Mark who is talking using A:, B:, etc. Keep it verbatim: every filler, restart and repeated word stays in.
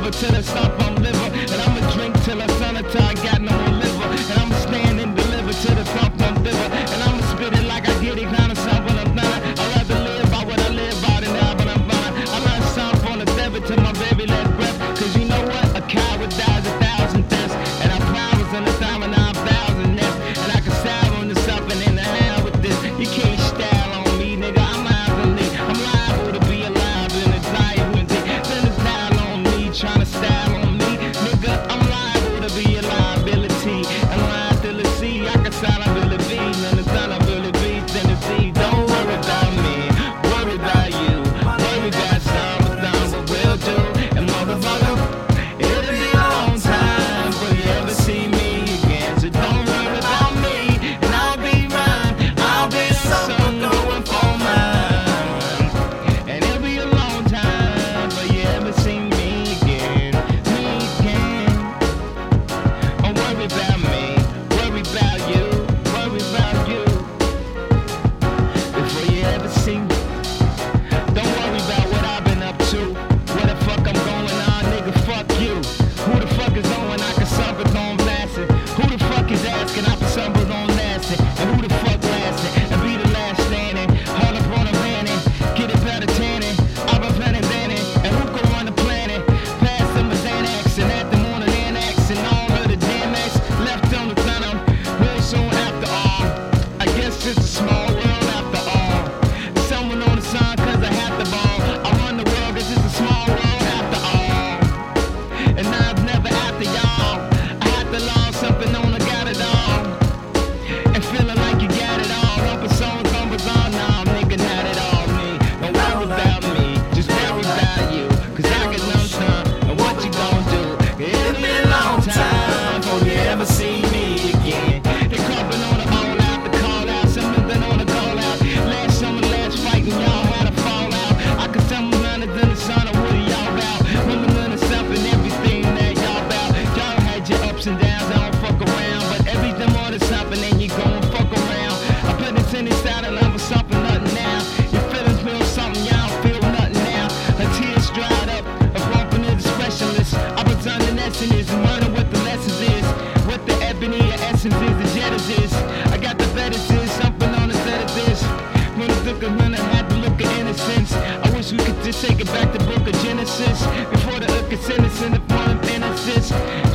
A: deliver to the stop I'm liver. And I'ma drink till the sun until I got no more liver. And I'ma stand and deliver to the thump I'm liver. And I'ma spit it like I get it, kind of sound when I'm done. I'd rather live by what I live by than now when I'm fine. I learned something from the devil to my very last breath. Cause you know what? A coward dies a thousand deaths. And I flowers in the time and I'm thousand nests. And I can stab on the something in the hell with this. You can't style on me, nigga. I'm liable. I'm liable to be alive in a diet with it. Then it's down on me, trying to style on me. Nigga, I'm liable to be a liability. And lying till the sea, I can sign a Billy V. And it's not a Billy V, then it's V. Don't worry about me, worry about you. Worry about some, but done what we'll do. And motherfucker, it'll be a long time before you ever see me again. So don't worry about me, and I'll be right. I'll be something going for mine. And it'll be a long time before you ever see me again. Me again. Don't worry about me, worry about you. Worry about you before you ever see me. Don't worry about what I've been up to. Where the fuck I'm going on, nigga, fuck you. Who the fuck is on, I can suffer on blasting. Who the fuck is asking, I can stumble on lasting. And who the fuck lasting, and be the last standing. Hold up on a vanning, get it better tanning. I've been planning vanning, and who can run the planet? Past some of Xanax, and at the morning annex. And all of the damn X left on the plenum. Real soon after all, I guess it's a small world after all. Someone on the sun, cause I have the ball. I run the world, cause it's a small world after all. And I've never after y'all. I had to learn something on I got it all. And feeling like you got it all. Rumpin' songs, numbers on, nah, nigga, not at all me. Don't worry about me, just worry about you. Cause I got no time, and what you gon' do? It'll be a long time before you ever see me again. They crumpin' on the all out, the call out, something on the call out. Last summer, last fight, and y'all had a fallout. I could tell me none of the sun, and what are y'all about? Remember none of something, everything that y'all about. Y'all had your ups and downs, I don't fuck around. But everything more than something, and you gon' fuck around. I put it in this out, and I'm for something, nothing now. Your feelings feel something, y'all don't feel nothing now. Her tears dried up, a bumping is a specialist. I was on the lesson is, and learning what the lessons is. What the ebony or essence is, the genesis. I got the fetishes, something on the set of this. When I took a minute, I had to look at innocence. I wish we could just take it back to book of Genesis. Before the hook is innocent, if one innocence.